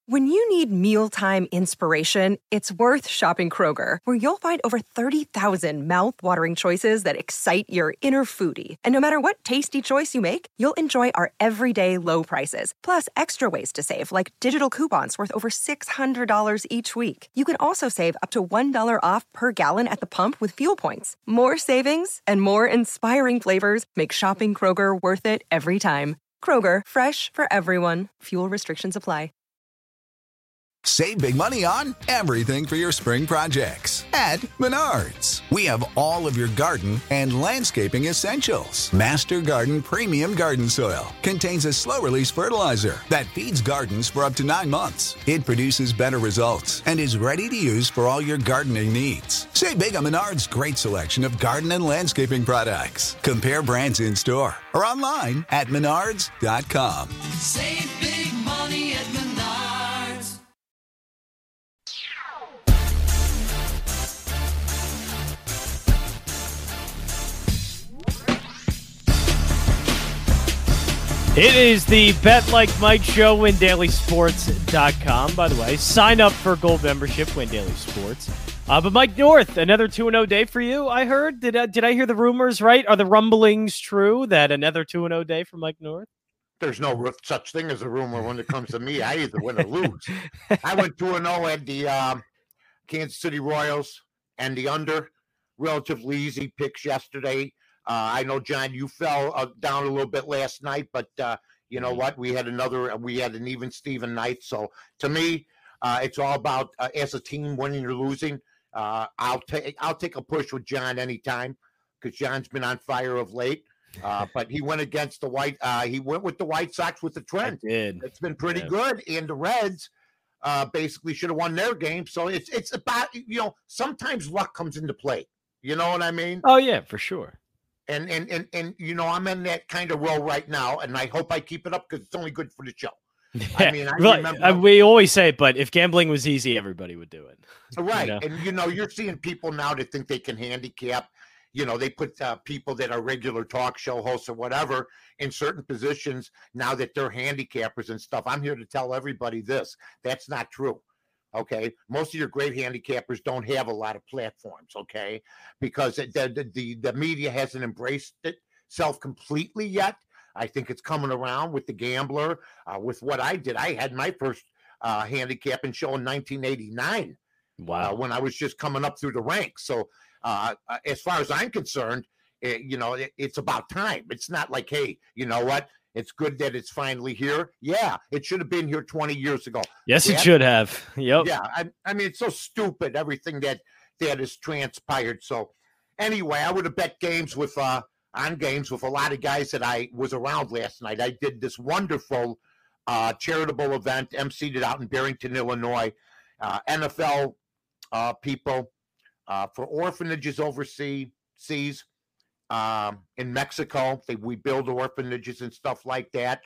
When you need mealtime inspiration, it's worth shopping Kroger, where you'll find over 30,000 mouth-watering choices that excite your inner foodie. And no matter what tasty choice you make, you'll enjoy our everyday low prices, plus extra ways to save, like digital coupons worth over $600 each week. You can also save up to $1 off per gallon at the pump with fuel points. More savings and more inspiring flavors make shopping Kroger worth it every time. Kroger, fresh for everyone. Fuel restrictions apply. Save big money on everything for your spring projects at Menards. We have all of your garden and landscaping essentials. Master Garden Premium Garden Soil contains a slow-release fertilizer that feeds gardens for up to 9 months. It produces better results and is ready to use for all your gardening needs. Save big on Menards' great selection of garden and landscaping products. Compare brands in store or online at menards.com. Save big money at Menards. It is the Bet Like Mike Show, WinDailySports.com. By the way, sign up for gold membership, Win Daily Sports. But Mike North, another 2-0 day for you, I heard. Did I hear the rumors right? Are the rumblings true that another 2-0 day for Mike North? There's no such thing as a rumor when it comes to me. I either win or lose. I went 2-0 at the Kansas City Royals and the under. Relatively easy picks yesterday. I know, John, you fell down a little bit last night, but you know what? We had an even Steven night. So to me, it's all about as a team winning or losing. I'll take a push with John anytime because John's been on fire of late. But he went against the he went with the White Sox with the trend. It's been pretty good, and the Reds basically should have won their game. So it's about, sometimes luck comes into play. You know what I mean? Oh yeah, for sure. And I'm in that kind of role right now, and I hope I keep it up because it's only good for the show. Yeah. I mean, remember we always say it, but if gambling was easy, everybody would do it. Right. And, you're seeing people now that think they can handicap. They put people that are regular talk show hosts or whatever in certain positions now that they're handicappers and stuff. I'm here to tell everybody this. That's not true. Okay, most of your great handicappers don't have a lot of platforms, okay, because the media hasn't embraced itself completely yet. I think it's coming around with the Gambler, with what I did. I had my first handicapping show in 1989. Wow. When I was just coming up through the ranks. So as far as I'm concerned, it's about time. It's not like, hey, you know what? It's good that it's finally here. Yeah, it should have been here 20 years ago. Yes, it should have. Yep. Yeah, I mean, it's so stupid, everything that has transpired. So anyway, I would have bet games with a lot of guys that I was around last night. I did this wonderful charitable event, emceed it out in Barrington, Illinois. NFL people for orphanages overseas. In Mexico, we build orphanages and stuff like that.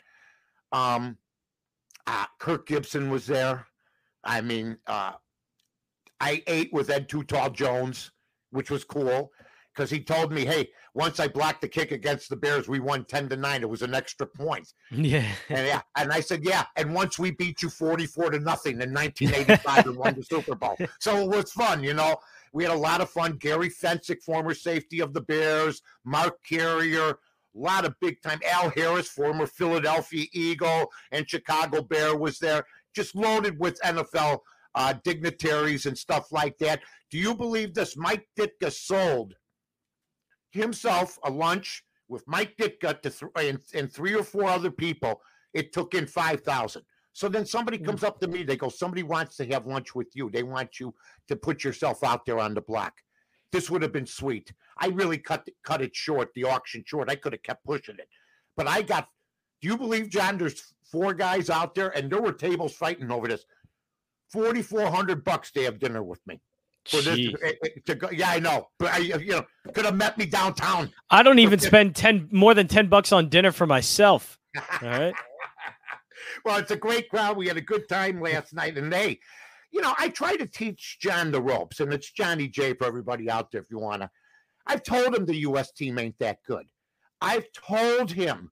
Kirk Gibson was there. I mean, I ate with Ed Too Tall Jones, which was cool because he told me, hey, once I blocked the kick against the Bears, we won 10-9. It was an extra point. Yeah. And I said, yeah. And once we beat you 44-0 in 1985 and won the Super Bowl. So it was fun, We had a lot of fun. Gary Fensick, former safety of the Bears, Mark Carrier, a lot of big time. Al Harris, former Philadelphia Eagle and Chicago Bear was there. Just loaded with NFL dignitaries and stuff like that. Do you believe this? Mike Ditka sold himself a lunch with Mike Ditka and 3 or 4 other people. It took in $5,000. So then somebody comes up to me. They go, somebody wants to have lunch with you. They want you to put yourself out there on the block. This would have been sweet. I really cut it short, the auction short. I could have kept pushing it. But do you believe, John, there's 4 guys out there, and there were tables fighting over this. $4,400 to have dinner with me. For this, to go, yeah, I know. But could have met me downtown. I don't even spend more than $10 on dinner for myself. All right. Well, it's a great crowd. We had a good time last night, and I try to teach John the ropes, and it's Johnny J for everybody out there if you want to. I've told him the U.S. team ain't that good. I've told him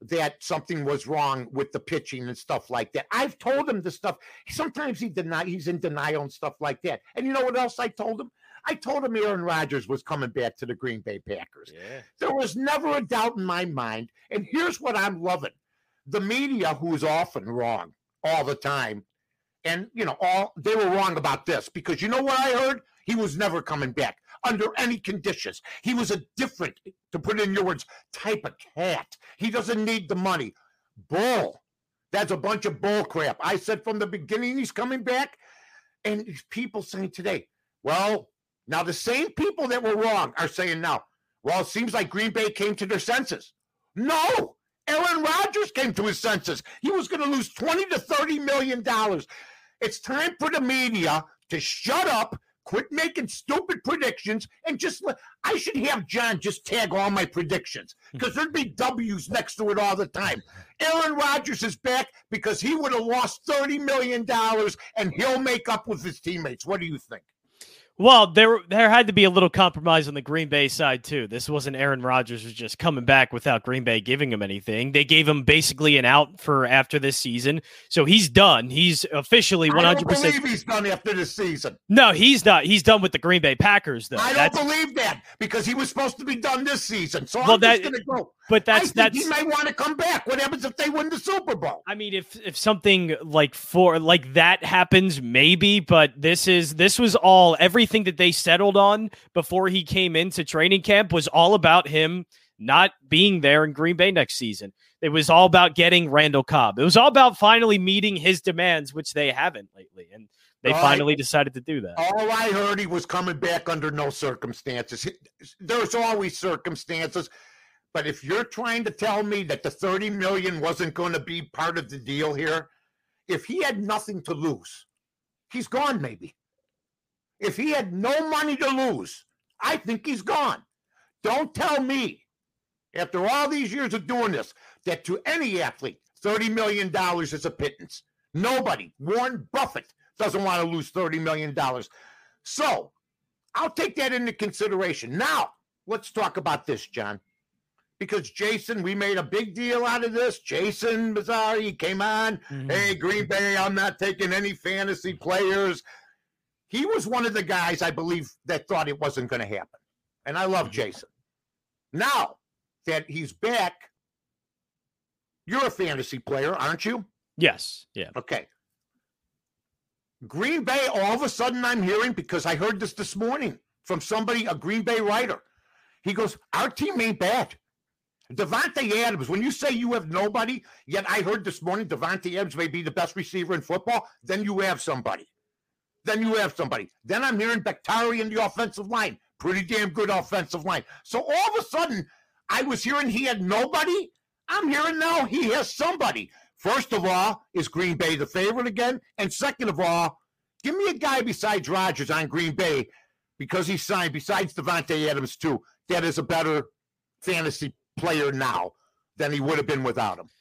that something was wrong with the pitching and stuff like that. I've told him this stuff. Sometimes he's in denial and stuff like that. And you know what else I told him? I told him Aaron Rodgers was coming back to the Green Bay Packers. Yeah. There was never a doubt in my mind. And here's what I'm loving. The media, who is often wrong all the time, and, you know, they were wrong about this, because you know what I heard? He was never coming back under any conditions. He was a different, to put it in your words, type of cat. He doesn't need the money. Bull. That's a bunch of bull crap. I said from the beginning he's coming back. And people saying today, well, now the same people that were wrong are saying now, well, it seems like Green Bay came to their senses. No, Aaron Rodgers came to his senses. He was going to lose $20 to $30 million. It's time for the media to shut up, quit making stupid predictions, and I should have John just tag all my predictions, because there'd be W's next to it all the time. Aaron Rodgers is back because he would have lost $30 million, and he'll make up with his teammates. What do you think? Well, there had to be a little compromise on the Green Bay side, too. This wasn't Aaron Rodgers was just coming back without Green Bay giving him anything. They gave him basically an out for after this season. So he's done. He's officially 100%. I don't believe he's done after this season. No, he's not. He's done with the Green Bay Packers, though. I don't believe that, because he was supposed to be done this season. So I'm just going to go. But I think he might want to come back. What happens if they win the Super Bowl? I mean, if something like that happens, maybe. But this was all, everything that they settled on before he came into training camp was all about him not being there in Green Bay next season. It was all about getting Randall Cobb. It was all about finally meeting his demands, which they haven't lately, and they finally decided to do that. All I heard, he was coming back under no circumstances. There's always circumstances. But if you're trying to tell me that the $30 million wasn't going to be part of the deal here, if he had nothing to lose, he's gone maybe. If he had no money to lose, I think he's gone. Don't tell me, after all these years of doing this, that to any athlete, $30 million is a pittance. Nobody, Warren Buffett, doesn't want to lose $30 million. So I'll take that into consideration. Now, let's talk about this, John. Because Jason, we made a big deal out of this. Jason Mazzari came on. Mm-hmm. Hey, Green Bay, I'm not taking any fantasy players. He was one of the guys, I believe, that thought it wasn't going to happen. And I love Jason. Now that he's back, you're a fantasy player, aren't you? Yes. Yeah. Okay. Green Bay, all of a sudden I'm hearing, because I heard this morning from somebody, a Green Bay writer. He goes, our team ain't bad. Davante Adams, when you say you have nobody, yet I heard this morning Davante Adams may be the best receiver in football, then you have somebody. Then I'm hearing Bakhtiari in the offensive line. Pretty damn good offensive line. So all of a sudden, I was hearing he had nobody. I'm hearing now he has somebody. First of all, is Green Bay the favorite again? And second of all, give me a guy besides Rodgers on Green Bay, because he signed, besides Davante Adams too, that is a better fantasy player now than he would have been without him.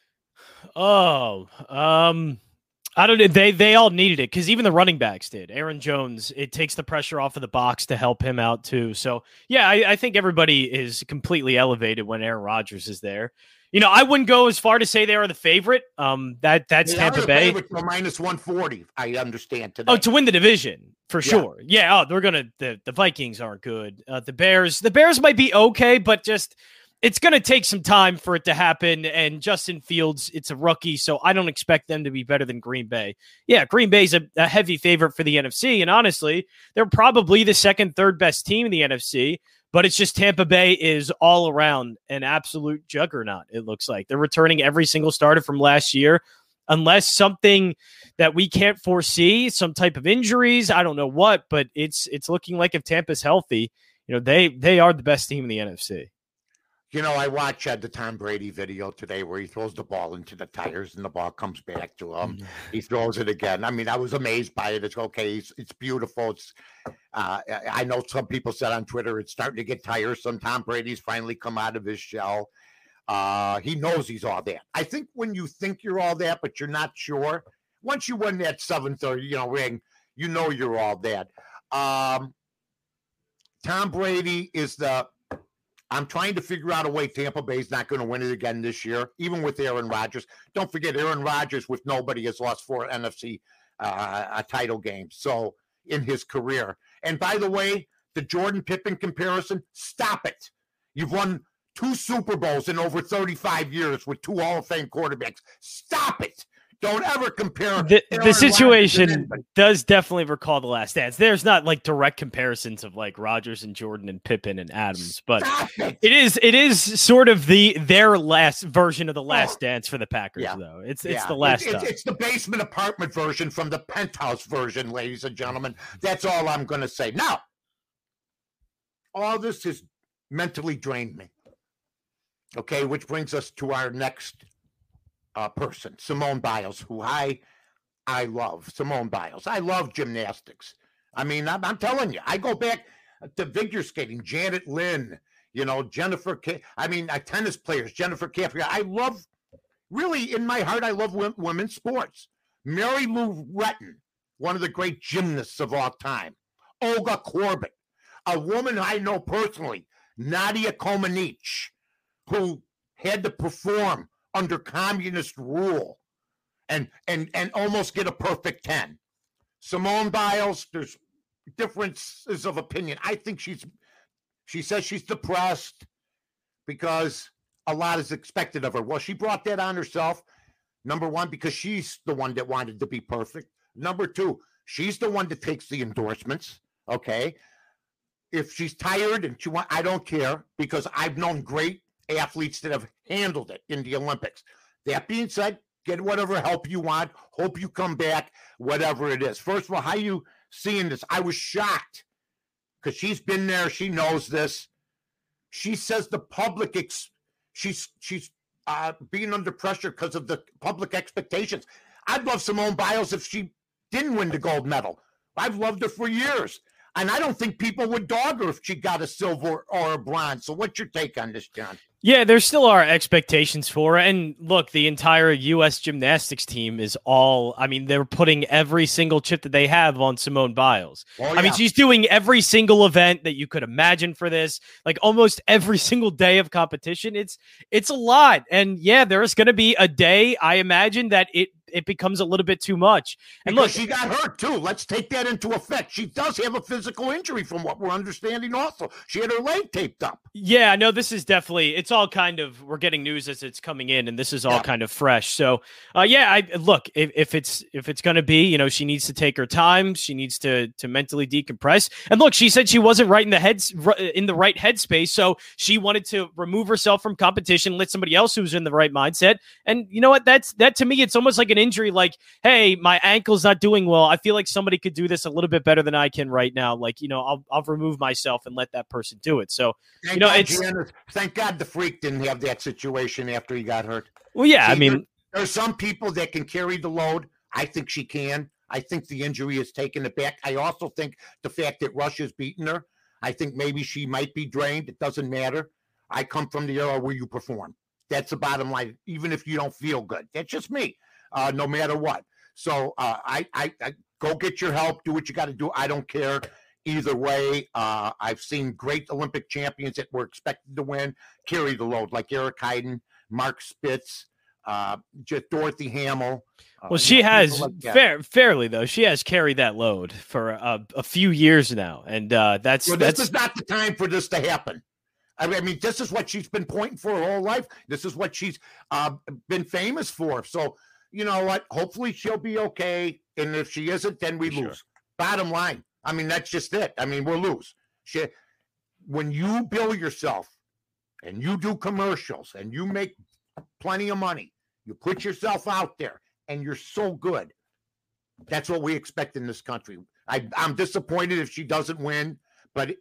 I don't know. They all needed it, because even the running backs did. Aaron Jones, it takes the pressure off of the box to help him out too. So yeah, I think everybody is completely elevated when Aaron Rodgers is there. You know, I wouldn't go as far to say they are the favorite. That's Tampa Bay. For minus 140, I understand today. Oh, to win the division for sure. Yeah. They're gonna. The Vikings aren't good. The Bears might be okay, but just. It's going to take some time for it to happen, and Justin Fields, it's a rookie, so I don't expect them to be better than Green Bay. Yeah, Green Bay's a heavy favorite for the NFC, and honestly, they're probably the second, third best team in the NFC, but it's just Tampa Bay is all around an absolute juggernaut, it looks like. They're returning every single starter from last year, unless something that we can't foresee, some type of injuries, I don't know what, but it's looking like if Tampa's healthy, you know, they are the best team in the NFC. You know, I watched the Tom Brady video today where he throws the ball into the tires and the ball comes back to him. Mm-hmm. He throws it again. I mean, I was amazed by it. It's okay. It's beautiful. It's I know some people said on Twitter it's starting to get tiresome. Tom Brady's finally come out of his shell. He knows he's all that. I think when you think you're all that, but you're not sure, once you win that 730, ring, you know you're all that. Tom Brady is the I'm trying to figure out a way Tampa Bay's not going to win it again this year, even with Aaron Rodgers. Don't forget, Aaron Rodgers with nobody has lost 4 NFC title games so in his career. And by the way, the Jordan Pippen comparison, stop it. You've won 2 Super Bowls in over 35 years with 2 Hall of Fame quarterbacks. Stop it. Don't ever compare. The situation does definitely recall The Last Dance. There's not like direct comparisons of like Rodgers and Jordan and Pippen and Adams, but it is sort of their last version of The Last Dance for the Packers, though. It's the last. It's the basement apartment version from the penthouse version, ladies and gentlemen. That's all I'm going to say. Now, all this has mentally drained me. Okay, which brings us to our next person, Simone Biles, who I love. Simone Biles. I love gymnastics. I mean, I'm telling you, I go back to figure skating, Janet Lynn, Jennifer tennis players, Jennifer Capriati. I love, really, in my heart, I love women's sports. Mary Lou Retton, one of the great gymnasts of all time. Olga Korbut, a woman I know personally, Nadia Comaneci, who had to perform under communist rule and almost get a perfect 10. Simone Biles, there's differences of opinion. I think she says she's depressed because a lot is expected of her. Well, she brought that on herself. Number one, because she's the one that wanted to be perfect. Number two, she's the one that takes the endorsements. Okay. If she's tired and I don't care, because I've known great athletes that have handled it in the Olympics. That being said, get whatever help you want. Hope you come back, whatever it is. First of all, how you seeing this? I was shocked because she's been there. She knows this. She says the public, she's being under pressure because of the public expectations. I'd love Simone Biles if she didn't win the gold medal. I've loved her for years. And I don't think people would dog her if she got a silver or a bronze. So what's your take on this, John? Yeah, there still are expectations for her. And look, the entire U.S. gymnastics team is they're putting every single chip that they have on Simone Biles. Oh, yeah. I mean, she's doing every single event that you could imagine for this, like almost every single day of competition. It's a lot. And yeah, there's going to be a day, I imagine, that it becomes a little bit too much. And because she got hurt too. Let's take that into effect. She does have a physical injury from what we're understanding also. She had her leg taped up. Yeah, no, this is definitely, it's all kind of, we're getting news as it's coming in, and this is all kind of fresh. So, if it's going to be, she needs to take her time. She needs to mentally decompress. And look, she said she wasn't in the right headspace. So she wanted to remove herself from competition, let somebody else who's in the right mindset. And you know what? That to me, it's almost like an injury. Like, hey, my ankle's not doing well. I feel like somebody could do this a little bit better than I can right now. Like, I'll remove myself and let that person do it. So, thank God the freak didn't have that situation after he got hurt. Well, yeah, there's some people that can carry the load. I think she can. I think the injury has taken it back. I also think the fact that Russia's beaten her, I think maybe she might be drained. It doesn't matter. I come from the era where you perform. That's the bottom line, even if you don't feel good. That's just me, no matter what. So I go get your help. Do what you got to do. I don't care. Either way, I've seen great Olympic champions that were expected to win carry the load, like Eric Heiden, Mark Spitz, just Dorothy Hamill. Well, she has fairly though. She has carried that load for a few years now, and this is not the time for this to happen. I mean, this is what she's been pointing for her whole life. This is what she's been famous for. So you know what? Hopefully she'll be okay, and if she isn't, then we lose. Bottom line. I mean, that's just it. I mean, we'll lose. When you bill yourself and you do commercials and you make plenty of money, you put yourself out there and you're so good. That's what we expect in this country. I'm disappointed if she doesn't win, but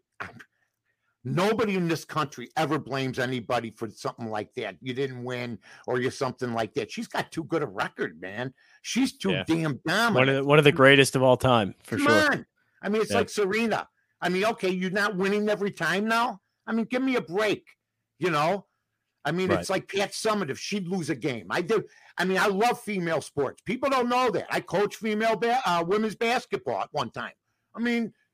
nobody in this country ever blames anybody for something like that. You didn't win or you're something like that. She's got too good a record, man. She's too damn dominant. One of the greatest of all time, for Come sure. On. I mean, it's like Serena. I mean, okay, you're not winning every time now. I mean, give me a break, I mean, It's like Pat Summitt if she'd lose a game. I love female sports. People don't know that. I coached female women's basketball at one time. I mean,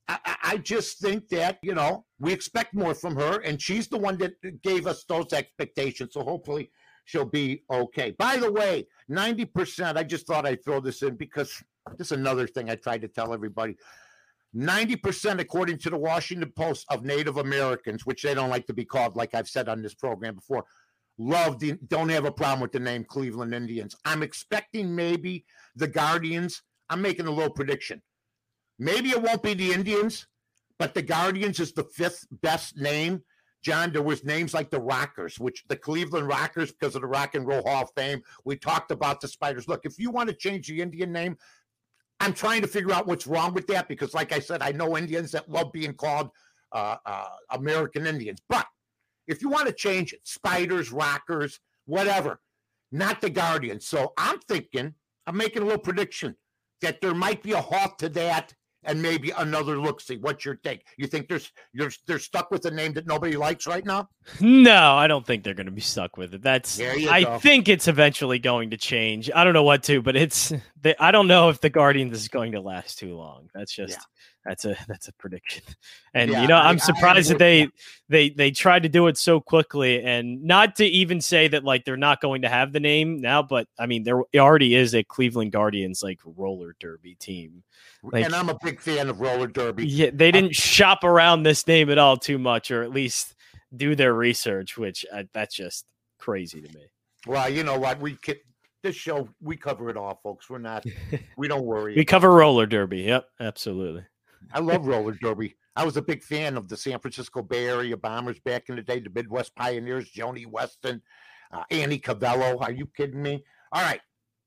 I just think that, we expect more from her, and she's the one that gave us those expectations. So hopefully she'll be okay. By the way, 90%, I just thought I'd throw this in because this is another thing I tried to tell everybody. 90%, according to the Washington Post, of Native Americans, which they don't like to be called, like I've said on this program before, don't have a problem with the name Cleveland Indians. I'm expecting maybe the Guardians. I'm making a little prediction. Maybe it won't be the Indians, but the Guardians is the 5th best name. John, there was names like the Rockers, which the Cleveland Rockers, because of the Rock and Roll Hall of Fame. We talked about the Spiders. Look, if you want to change the Indian name, I'm trying to figure out what's wrong with that because, like I said, I know Indians that love being called American Indians. But if you want to change it, Spiders, Rockers, whatever, not the Guardians. So I'm making a little prediction that there might be a halt to that and maybe another look-see. What's your take? You think they're stuck with a name that nobody likes right now? No, I don't think they're going to be stuck with it. I think it's eventually going to change. I don't know what to, but I don't know if the Guardians is going to last too long. That's just that's a prediction. And I'm surprised that they tried to do it so quickly, and not to even say that like they're not going to have the name now, but I mean there already is a Cleveland Guardians like roller derby team. And I'm a big fan of roller derby. Yeah, they didn't shop around this name at all too much, or at least do their research, which that's just crazy to me. Well, you know what? This show, we cover it all, folks. We don't worry. We cover roller derby. Yep, absolutely. I love roller derby. I was a big fan of the San Francisco Bay Area Bombers back in the day, the Midwest Pioneers, Joni Weston, Annie Cavello. Are you kidding me? All right.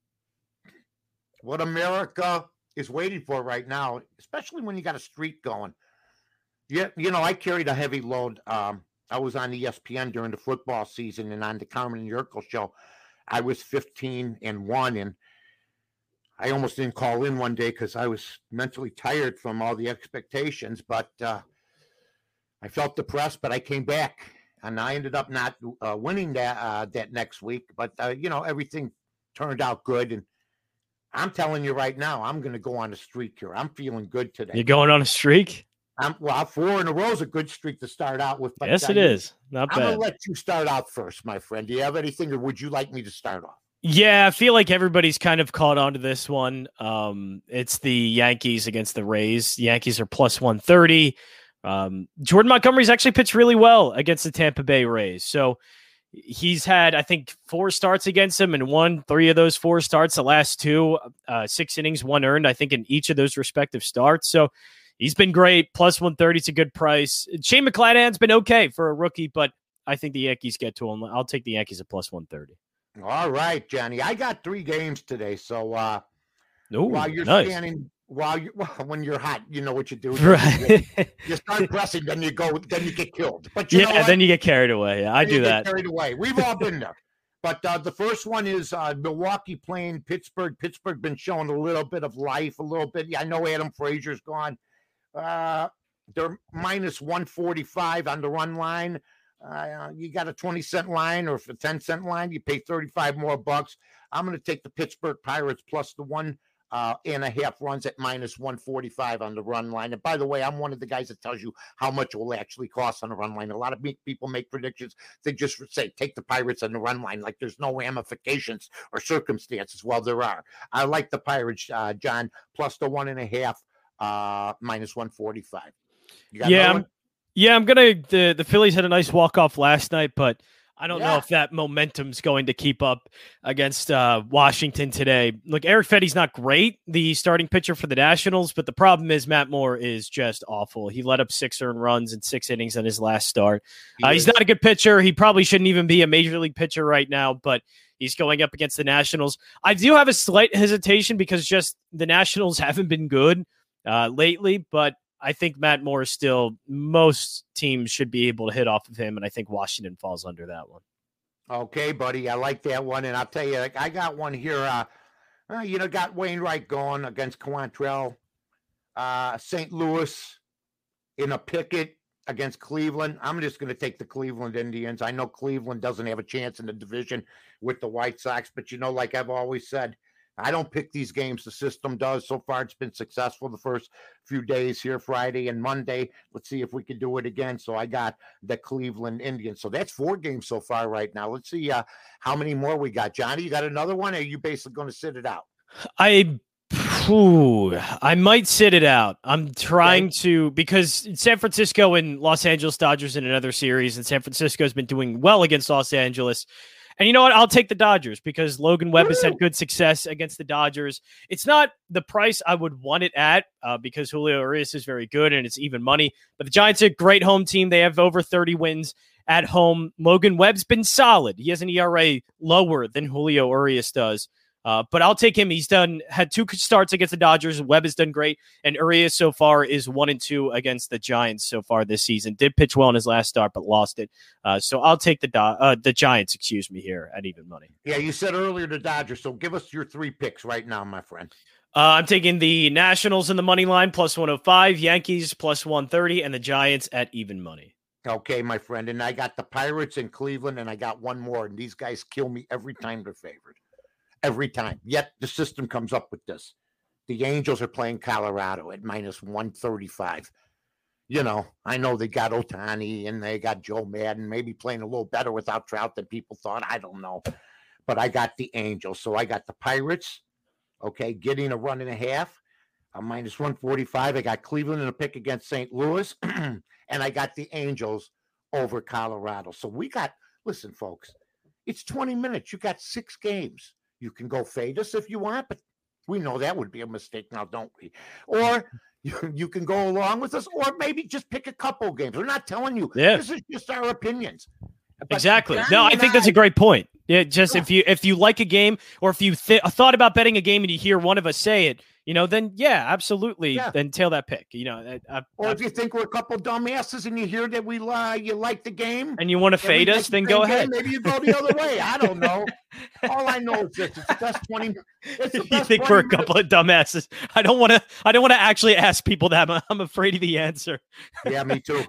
What America is waiting for right now, especially when you got a streak going. Yeah, I carried a heavy load. I was on ESPN during the football season, and on the Carmen and Yurko show, I was 15-1, and I almost didn't call in one day because I was mentally tired from all the expectations. But I felt depressed, but I came back, and I ended up not winning that next week. But everything turned out good, and I'm telling you right now, I'm going to go on a streak here. I'm feeling good today. You're going on a streak? 4 in a row is a good streak to start out with. Yes, it is. Not bad. I'm going to let you start out first, my friend. Do you have anything, or would you like me to start off? Yeah, I feel like everybody's kind of caught on to this one. It's the Yankees against the Rays. The Yankees are plus 130. Jordan Montgomery's actually pitched really well against the Tampa Bay Rays. So he's had, I think, 4 starts against him and won 3 of those 4 starts. The last 2, 6 innings, 1 earned, I think, in each of those respective starts. So he's been great. Plus 130 is a good price. Shane McClanahan's been okay for a rookie, but I think the Yankees get to him. I'll take the Yankees at plus 130. All right, Johnny. I got 3 games today. So while you're nice. standing, when you're hot, you know what you do. Right. You start pressing, then you get killed. But you know what? Then you get carried away. Yeah, I do that. Carried away. We've all been there. But the first one is Milwaukee playing Pittsburgh. Pittsburgh been showing a little bit of life, a little bit. I know Adam Frazier's gone. They're minus 145 on the run line. You got a 20-cent line, or for 10-cent line, you pay 35 more bucks. I'm going to take the Pittsburgh Pirates plus the 1.5 runs at minus 145 on the run line. And by the way, I'm one of the guys that tells you how much it will actually cost on the run line. A lot of people make predictions. They just say, take the Pirates on the run line, like there's no ramifications or circumstances. Well, there are. I like the Pirates, John, plus the 1.5, minus 145. You got another one? Yeah, I'm gonna. The Phillies had a nice walk-off last night, but I don't know if that momentum's going to keep up against Washington today. Look, Eric Fetty's not great, the starting pitcher for the Nationals, but the problem is Matt Moore is just awful. He let up 6 earned runs in 6 innings on his last start. He's not a good pitcher. He probably shouldn't even be a major league pitcher right now, but he's going up against the Nationals. I do have a slight hesitation because just the Nationals haven't been good lately, but I think Matt Moore is still, most teams should be able to hit off of him, and I think Washington falls under that one. Okay, buddy, I like that one, and I'll tell you, I got one here. Got Wainwright going against Quantrill. St. Louis in a picket against Cleveland. I'm just going to take the Cleveland Indians. I know Cleveland doesn't have a chance in the division with the White Sox, but like I've always said, I don't pick these games. The system does. So far, it's been successful the first few days here, Friday and Monday. Let's see if we can do it again. So I got the Cleveland Indians. So that's 4 games so far right now. Let's see how many more we got. Johnny, you got another one? Or are you basically going to sit it out? I might sit it out. I'm trying to, because San Francisco and Los Angeles Dodgers in another series, and San Francisco has been doing well against Los Angeles. And you know what? I'll take the Dodgers because Logan Webb has had good success against the Dodgers. It's not the price I would want it at because Julio Urias is very good and it's even money. But the Giants are a great home team. They have over 30 wins at home. Logan Webb's been solid. He has an ERA lower than Julio Urias does. But I'll take him. He's had 2 starts against the Dodgers. Webb has done great. And Urias so far is 1-2 against the Giants so far this season. Did pitch well in his last start, but lost it. So I'll take the Giants, here at even money. Yeah, you said earlier the Dodgers. So give us your 3 picks right now, my friend. I'm taking the Nationals in the money line plus 105, Yankees plus 130, and the Giants at even money. Okay, my friend. And I got the Pirates in Cleveland, and I got one more. And these guys kill me every time they're favored. Every time. Yet the system comes up with this. The Angels are playing Colorado at minus 135. You know, I know they got Ohtani and they got Joe Madden, maybe playing a little better without Trout than people thought. I don't know. But I got the Angels. So I got the Pirates, okay, getting a 1.5, minus 145. I got Cleveland in a pick against St. Louis, and I got the Angels over Colorado. So we got, listen, folks, it's 20 minutes. You got 6 games. You can go fade us if you want, but we know that would be a mistake now, don't we? Or you can go along with us, or maybe just pick a couple games. We're not telling you. Yeah. This is just our opinions. But exactly. No, I think that's a great point. Yeah, just if you like a game, or if you thought about betting a game and you hear one of us say it, then absolutely, then tail that pick. Or if you think we're a couple dumbasses and you hear that you like the game and you want to fade us, then go ahead. Maybe you go the other way. I don't know. All I know is this: it's the best 20. It's the best you think we're a couple of dumbasses? I don't want to actually ask people that. I'm afraid of the answer. Yeah, me too.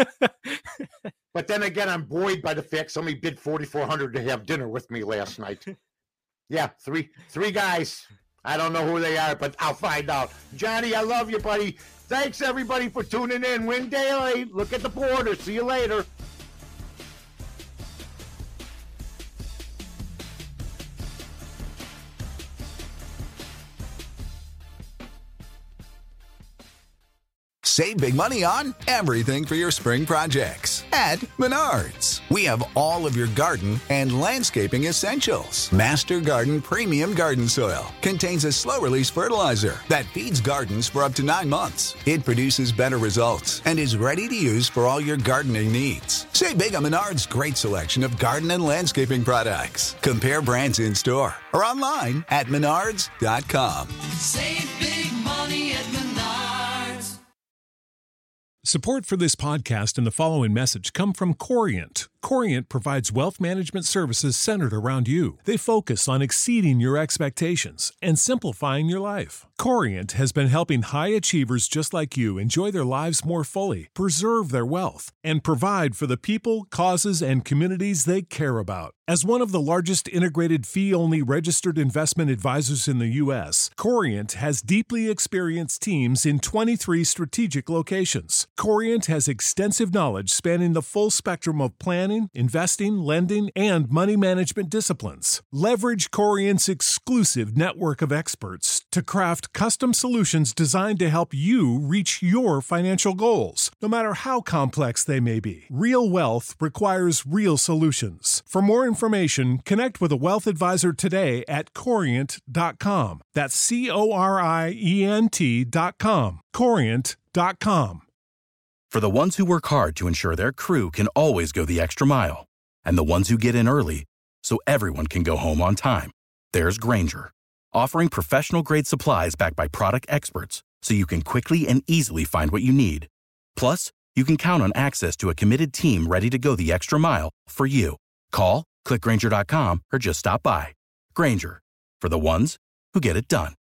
But then again, I'm buoyed by the fact somebody bid $4,400 to have dinner with me last night. Yeah, three guys. I don't know who they are, but I'll find out. Johnny, I love you, buddy. Thanks, everybody, for tuning in. Win Daily. Look at the border. See you later. Save big money on everything for your spring projects at Menards. We have all of your garden and landscaping essentials. Master Garden Premium Garden Soil contains a slow-release fertilizer that feeds gardens for up to 9 months. It produces better results and is ready to use for all your gardening needs. Save big on Menards' great selection of garden and landscaping products. Compare brands in store or online at menards.com. Save big money at Menards. Support for this podcast and the following message come from Corient. Corient provides wealth management services centered around you. They focus on exceeding your expectations and simplifying your life. Corient has been helping high achievers just like you enjoy their lives more fully, preserve their wealth, and provide for the people, causes, and communities they care about. As one of the largest integrated fee-only registered investment advisors in the U.S., Corient has deeply experienced teams in 23 strategic locations. Corient has extensive knowledge spanning the full spectrum of planning, investing, lending, and money management disciplines. Leverage Corient's exclusive network of experts to craft custom solutions designed to help you reach your financial goals, no matter how complex they may be. Real wealth requires real solutions. For more information, connect with a wealth advisor today at Corient.com. That's Corient.com. Corient.com. For the ones who work hard to ensure their crew can always go the extra mile, and the ones who get in early so everyone can go home on time, there's Grainger, offering professional-grade supplies backed by product experts so you can quickly and easily find what you need. Plus, you can count on access to a committed team ready to go the extra mile for you. Call, click Grainger.com, or just stop by. Grainger, for the ones who get it done.